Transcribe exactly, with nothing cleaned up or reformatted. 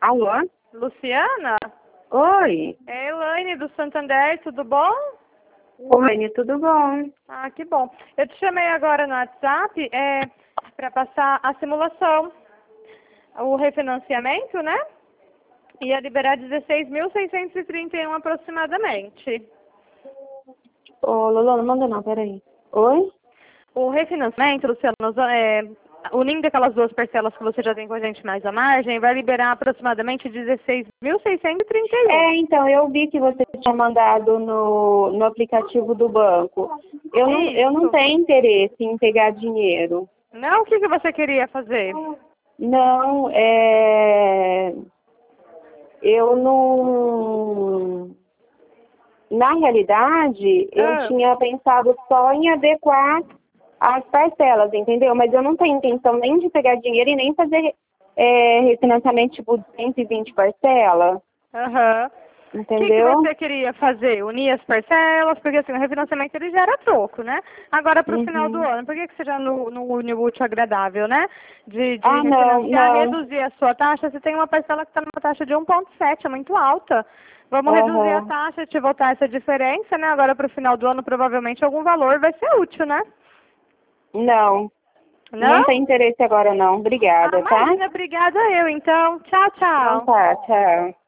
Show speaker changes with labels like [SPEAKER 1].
[SPEAKER 1] Alô?
[SPEAKER 2] Luciana?
[SPEAKER 1] Oi.
[SPEAKER 2] É Elaine do Santander, tudo bom?
[SPEAKER 1] Oi, tudo bom?
[SPEAKER 2] Ah, que bom. Eu te chamei agora no WhatsApp é, para passar a simulação, o refinanciamento, né? Ia liberar dezesseis mil seiscentos e trinta e um aproximadamente.
[SPEAKER 1] Ô, Lolo, não manda não, peraí. Oi?
[SPEAKER 2] O refinanciamento, Luciano, é, unindo aquelas duas parcelas que você já tem com a gente mais a margem, vai liberar aproximadamente dezesseis mil seiscentos e trinta e um.
[SPEAKER 1] É, então, eu vi que você tinha mandado no, no aplicativo do banco. Eu não, eu não
[SPEAKER 2] Isso.
[SPEAKER 1] tenho interesse em pegar dinheiro.
[SPEAKER 2] Não, o que, que você queria fazer?
[SPEAKER 1] Não, é... Eu não... Na realidade, eu
[SPEAKER 2] Ah.
[SPEAKER 1] tinha pensado só em adequar as parcelas, entendeu? Mas eu não tenho intenção nem de pegar dinheiro e nem fazer é, refinanciamento tipo de cento e vinte parcelas,
[SPEAKER 2] Aham. O que, que
[SPEAKER 1] entendeu?
[SPEAKER 2] você queria fazer? Unir as parcelas? Porque assim, o refinanciamento ele já era troco, né? Agora para o final do
[SPEAKER 1] Uhum.
[SPEAKER 2] ano, por que, que você já não, não une o útil agradável, né? De, de
[SPEAKER 1] Ah, não,
[SPEAKER 2] refinanciar,
[SPEAKER 1] não.
[SPEAKER 2] reduzir a sua taxa, você tem uma parcela que está numa taxa de um vírgula sete, é muito alta. Vamos reduzir a
[SPEAKER 1] Aham.
[SPEAKER 2] taxa, te voltar essa diferença, né? Agora para o final do ano, provavelmente algum valor vai ser útil, né?
[SPEAKER 1] Não, não
[SPEAKER 2] Não?
[SPEAKER 1] tem interesse agora não.
[SPEAKER 2] Ah,
[SPEAKER 1] Obrigada, tá?
[SPEAKER 2] imagina, obrigada eu, então. Tchau,
[SPEAKER 1] Então
[SPEAKER 2] tchau.
[SPEAKER 1] tá, tchau.